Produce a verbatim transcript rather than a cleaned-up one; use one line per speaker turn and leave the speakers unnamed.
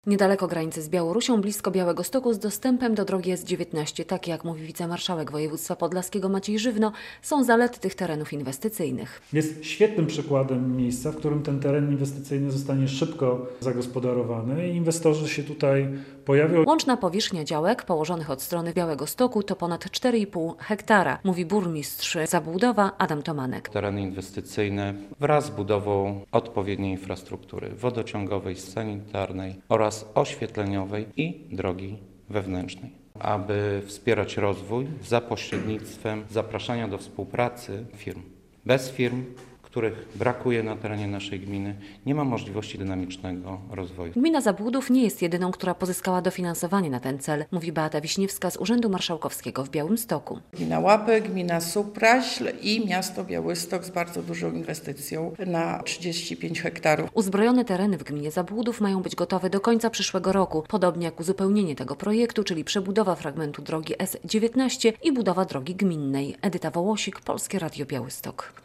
Niedaleko granicy z Białorusią, blisko Białegostoku, z dostępem do drogi S dziewiętnaście, tak jak mówi wicemarszałek województwa podlaskiego Maciej Żywno, są zalety tych terenów inwestycyjnych.
Jest świetnym przykładem miejsca, w którym ten teren inwestycyjny zostanie szybko zagospodarowany i inwestorzy się tutaj pojawią.
Łączna powierzchnia działek położonych od strony Białegostoku to ponad cztery i pół hektara, mówi burmistrz Zabłudowa Adam Tomanek.
Tereny inwestycyjne wraz z budową odpowiedniej infrastruktury wodociągowej, sanitarnej oraz oświetleniowej i drogi wewnętrznej, aby wspierać rozwój za pośrednictwem zapraszania do współpracy firm. Bez firm, których brakuje na terenie naszej gminy, nie ma możliwości dynamicznego rozwoju.
Gmina Zabłudów nie jest jedyną, która pozyskała dofinansowanie na ten cel, mówi Beata Wiśniewska z Urzędu Marszałkowskiego w Białymstoku.
Gmina Łapy, gmina Supraśl i miasto Białystok z bardzo dużą inwestycją na trzydzieści pięć hektarów.
Uzbrojone tereny w gminie Zabłudów mają być gotowe do końca przyszłego roku, podobnie jak uzupełnienie tego projektu, czyli przebudowa fragmentu drogi S dziewiętnaście i budowa drogi gminnej. Edyta Wołosik, Polskie Radio Białystok.